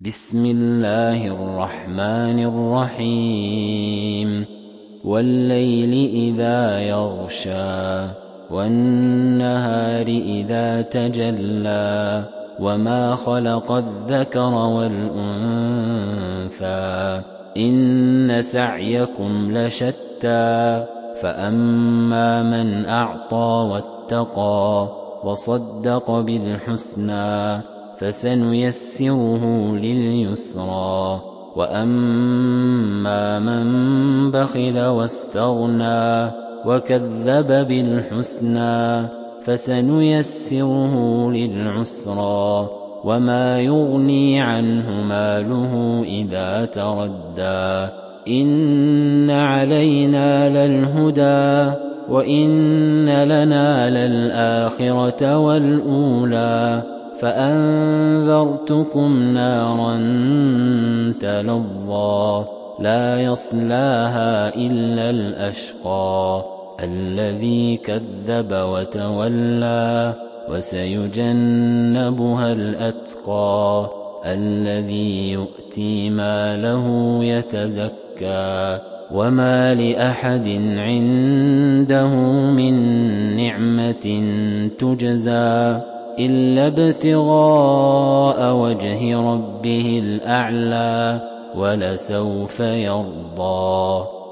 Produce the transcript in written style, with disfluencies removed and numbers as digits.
بسم الله الرحمن الرحيم والليل إذا يغشى والنهار إذا تجلى وما خلق الذكر والأنثى إن سعيكم لشتى فأما من أعطى واتقى وصدق بالحسنى فسنيسره لليسرى وأما من بخل واستغنى وكذب بالحسنى فسنيسره للعسرى وما يغني عنه ماله إذا تردى إن علينا للهدى وإن لنا للآخرة والأولى فأنذرتكم نارا تلظى لا يصلاها إلا الأشقى الذي كذب وتولى وسيجنبها الأتقى الذي يؤتي ماله يتزكى وما لأحد عنده من نعمة تجزى إلا ابتغاء وجه ربه الأعلى ولسوف يرضى